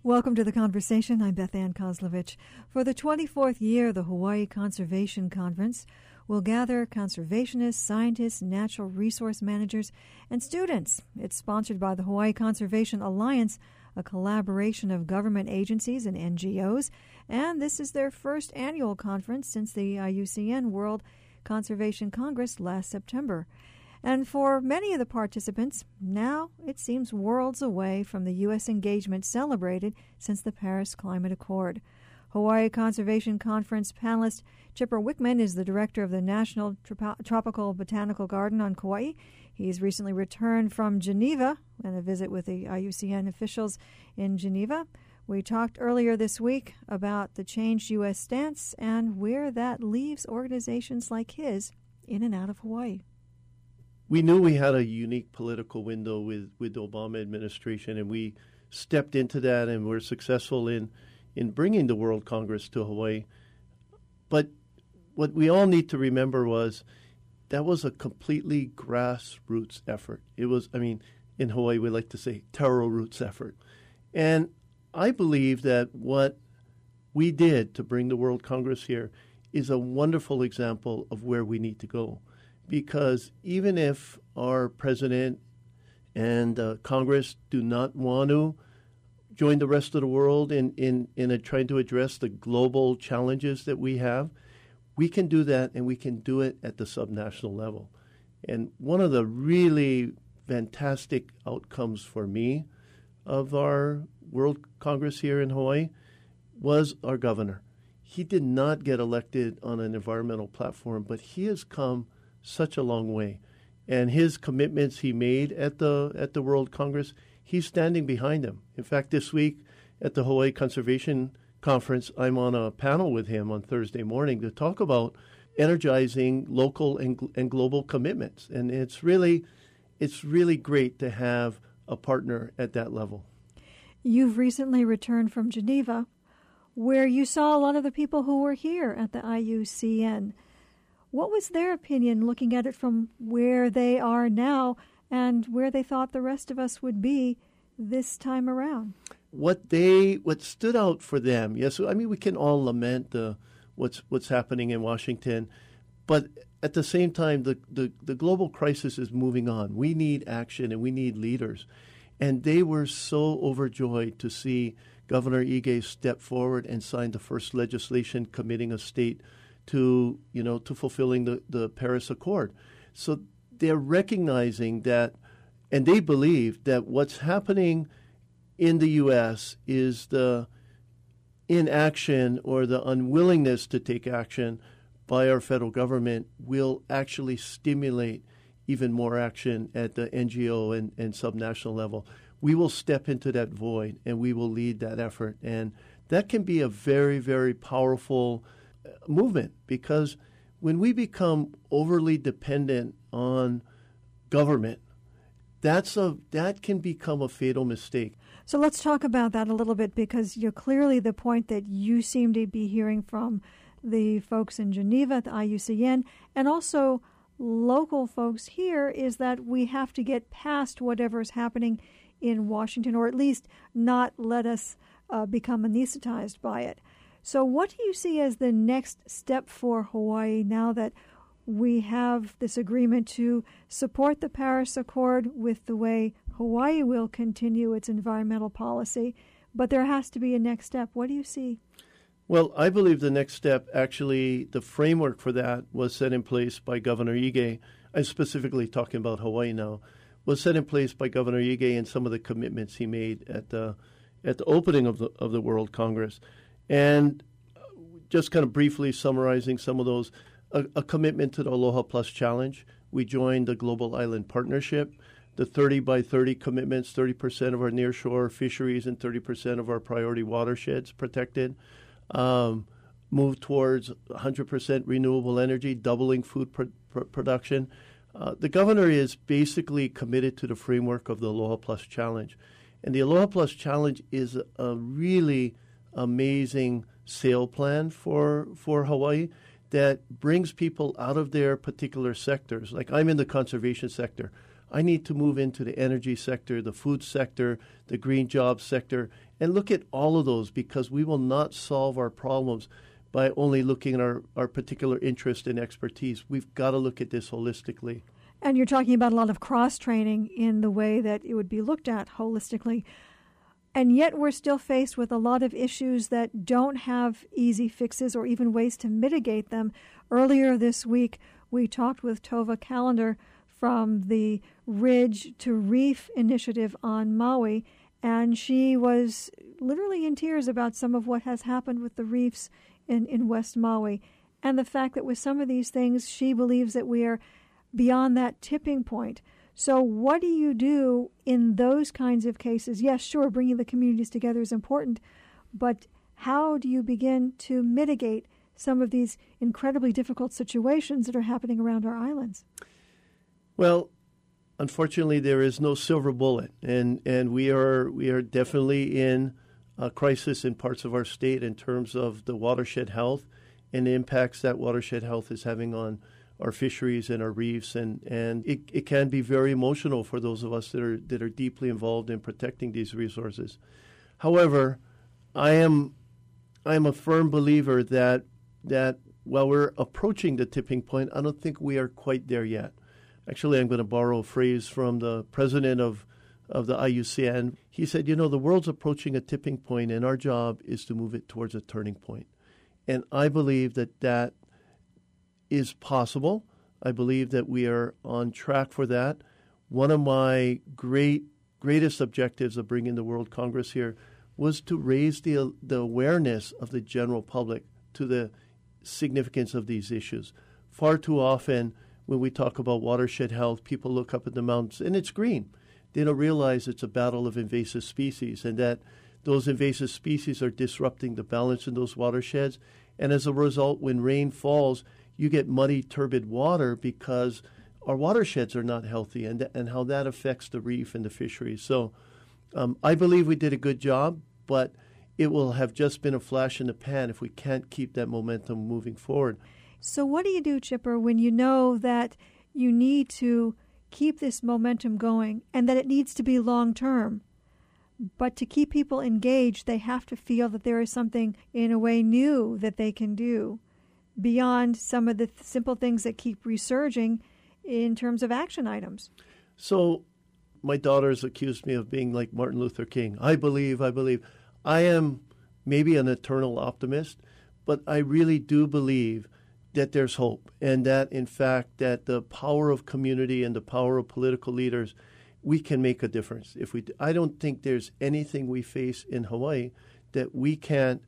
Welcome to The Conversation. I'm Beth Ann Kozlovich. For the 24th year, the Hawaii Conservation Conference will gather conservationists, scientists, natural resource managers, and students. It's sponsored by the Hawaii Conservation Alliance, a collaboration of government agencies and NGOs, and this is their first annual conference since the IUCN World Conservation Congress last September. And for many of the participants, now it seems worlds away from the U.S. engagement celebrated since the Paris Climate Accord. Hawaii Conservation Conference panelist Chipper Wickman is the director of the National Tropical Botanical Garden on Kauai. He's recently returned from Geneva and a visit with the IUCN officials in Geneva. We talked earlier this week about the changed U.S. stance and where that leaves organizations like his in and out of Hawaii. We knew we had a unique political window with the Obama administration, and we stepped into that and were successful in bringing the World Congress to Hawaii. But what we all need to remember was that was a completely grassroots effort. It was, in Hawaii we like to say taro roots effort. And I believe that what we did to bring the World Congress here is a wonderful example of where we need to go. Because even if our president and Congress do not want to join the rest of the world in trying to address the global challenges that we have, we can do that, and we can do it at the subnational level. And one of the really fantastic outcomes for me of our World Congress here in Hawaii was our governor. He did not get elected on an environmental platform, but he has come such a long way. And his commitments he made at the World Congress, he's standing behind them. In fact, this week at the Hawaii Conservation Conference, I'm on a panel with him on Thursday morning to talk about energizing local and global commitments. And it's really great to have a partner at that level. You've recently returned from Geneva, where you saw a lot of the people who were here at the IUCN. What was their opinion looking at it from where they are now and where they thought the rest of us would be this time around? What stood out for them, yes, we can all lament what's happening in Washington, but at the same time, the global crisis is moving on. We need action and we need leaders. And they were so overjoyed to see Governor Ige step forward and sign the first legislation committing a state to fulfilling the Paris Accord. So they're recognizing that, and they believe that what's happening in the U.S. is the inaction or the unwillingness to take action by our federal government will actually stimulate even more action at the NGO and subnational level. We will step into that void and we will lead that effort. And that can be a very, very powerful movement, because when we become overly dependent on government, that can become a fatal mistake. So let's talk about that a little bit, because you're clearly the point that you seem to be hearing from the folks in Geneva, the IUCN, and also local folks here, is that we have to get past whatever's happening in Washington, or at least not let us become anesthetized by it. So what do you see as the next step for Hawaii now that we have this agreement to support the Paris Accord with the way Hawaii will continue its environmental policy, but there has to be a next step? What do you see? Well, I believe the next step, actually, the framework for that was set in place by Governor Ige. I'm specifically talking about Hawaii now. Was set in place by Governor Ige and some of the commitments he made at the opening of the World Congress. And just kind of briefly summarizing some of those, a commitment to the Aloha Plus Challenge. We joined the Global Island Partnership, the 30 by 30 commitments, 30% of our nearshore fisheries and 30% of our priority watersheds protected. Move towards 100% renewable energy, doubling food production. The governor is basically committed to the framework of the Aloha Plus Challenge. And the Aloha Plus Challenge is a really amazing sail plan for Hawaii that brings people out of their particular sectors. Like, I'm in the conservation sector. I need to move into the energy sector, the food sector, the green jobs sector, and look at all of those, because we will not solve our problems by only looking at our particular interest and expertise. We've got to look at this holistically. And you're talking about a lot of cross-training in the way that it would be looked at holistically. And yet we're still faced with a lot of issues that don't have easy fixes or even ways to mitigate them. Earlier this week, we talked with Tova Callender from the Ridge to Reef initiative on Maui, and she was literally in tears about some of what has happened with the reefs in West Maui, and the fact that with some of these things, she believes that we are beyond that tipping point. So what do you do in those kinds of cases? Yes, sure, bringing the communities together is important, but how do you begin to mitigate some of these incredibly difficult situations that are happening around our islands? Well, unfortunately, there is no silver bullet, and we are definitely in a crisis in parts of our state in terms of the watershed health and the impacts that watershed health is having on our fisheries and our reefs, and it can be very emotional for those of us that are deeply involved in protecting these resources. However, I am a firm believer that while we're approaching the tipping point, I don't think we are quite there yet. Actually, I'm going to borrow a phrase from the president of the IUCN. He said, the world's approaching a tipping point, and our job is to move it towards a turning point. And I believe that is possible. I believe that we are on track for that. One of my greatest objectives of bringing the World Congress here was to raise the awareness of the general public to the significance of these issues. Far too often, when we talk about watershed health, people look up at the mountains, and it's green. They don't realize it's a battle of invasive species, and that those invasive species are disrupting the balance in those watersheds. And as a result, when rain falls, you get muddy, turbid water because our watersheds are not healthy, and how that affects the reef and the fisheries. So I believe we did a good job, but it will have just been a flash in the pan if we can't keep that momentum moving forward. So what do you do, Chipper, when you know that you need to keep this momentum going and that it needs to be long-term? But to keep people engaged, they have to feel that there is something, in a way, new that they can do beyond some of the simple things that keep resurging in terms of action items. So my daughters accused me of being like Martin Luther King. I believe. I am maybe an eternal optimist, but I really do believe that there's hope, and that, in fact, that the power of community and the power of political leaders, we can make a difference. I don't think there's anything we face in Hawaii that we can't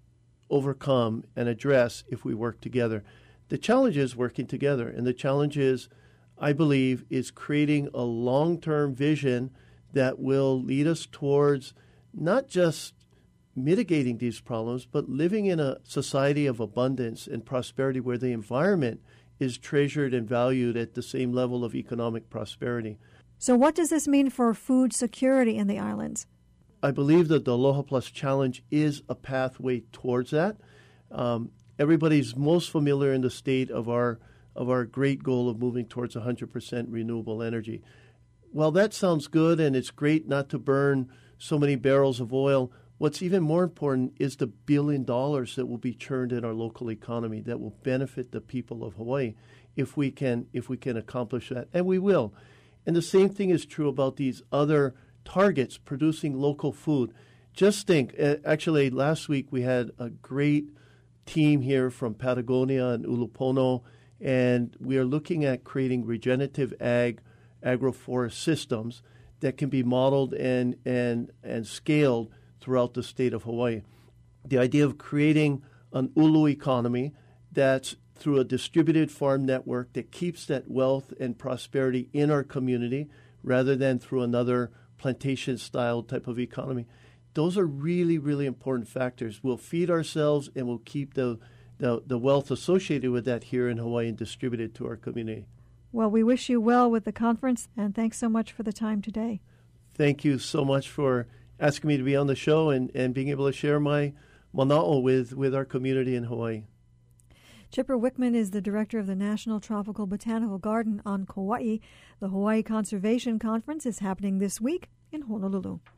overcome and address if we work together. The challenge is working together, and the challenge is, I believe, is creating a long-term vision that will lead us towards not just mitigating these problems, but living in a society of abundance and prosperity where the environment is treasured and valued at the same level of economic prosperity. So what does this mean for food security in the islands? I believe that the Aloha Plus Challenge is a pathway towards that. Everybody's most familiar in the state of our great goal of moving towards 100% renewable energy. While that sounds good, and it's great not to burn so many barrels of oil, what's even more important is the $1 billion that will be churned in our local economy that will benefit the people of Hawaii if we can accomplish that, and we will. And the same thing is true about these other targets, producing local food. Just think, actually, last week we had a great team here from Patagonia and Ulupono, and we are looking at creating regenerative agroforest systems that can be modeled and scaled throughout the state of Hawaii. The idea of creating an ulu economy that's through a distributed farm network that keeps that wealth and prosperity in our community rather than through another plantation-style type of economy. Those are really, really important factors. We'll feed ourselves, and we'll keep the wealth associated with that here in Hawaii and distribute it to our community. Well, we wish you well with the conference, and thanks so much for the time today. Thank you so much for asking me to be on the show and being able to share my mana'o with our community in Hawaii. Chipper Wickman is the director of the National Tropical Botanical Garden on Kauai. The Hawaii Conservation Conference is happening this week in Honolulu.